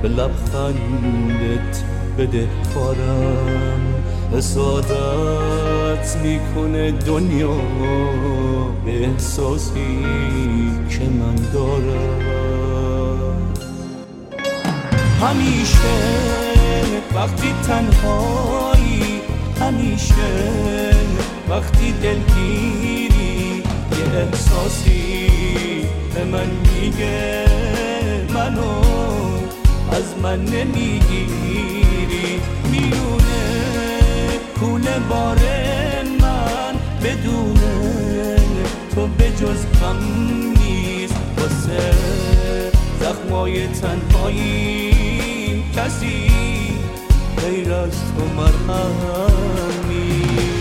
به لبخندت بده کارم، حسادت میکنه دنیا به احساسی که من دارم. همیشه وقتی تنهایی، همیشه وقتی دلگیری، یه احساسی به من میگه منو از من نمیگیری. میونه کوله بار من بدون تو به جز غم نیست. واسه زخمای تنهایی کسی غیر از تو مرهم نیست.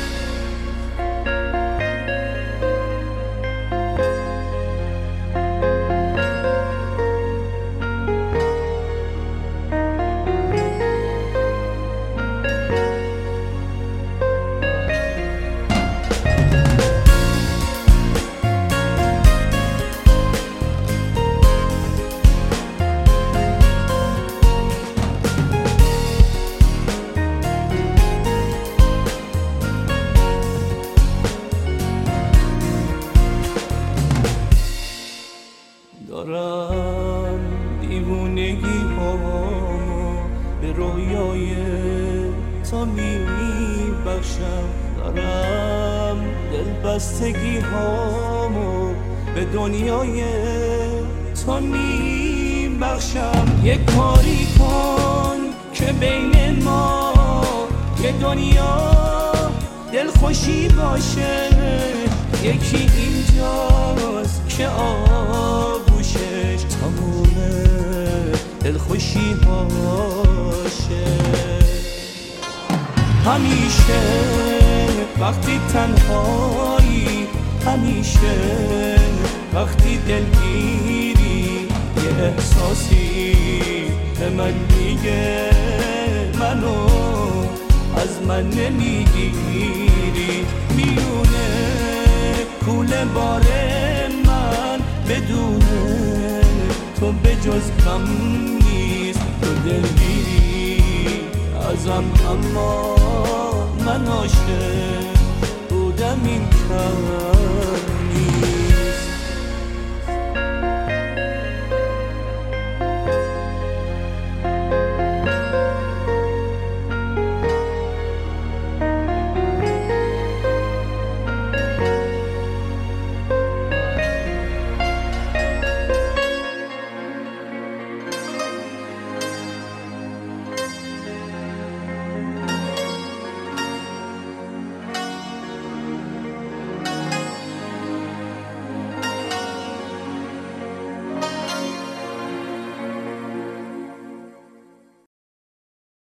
دارم دیوونگی هامو به رویای تو میبخشم، دارم دلبستگی هامو به دنیای تو میبخشم. یه کاری کن که بین ما یه دنیا دلخوشی باشه، یکی اینجاست که آغوشش تمومه دلخوشی باشه. همیشه وقتی تنهایی، همیشه وقتی دلگیری، یه احساسی به من میگه منو از من نمیگیری. میونه کوله بار من بدون تو به جز غم نیست. تو دلگیری ازم اما من عاشق بودم این کم.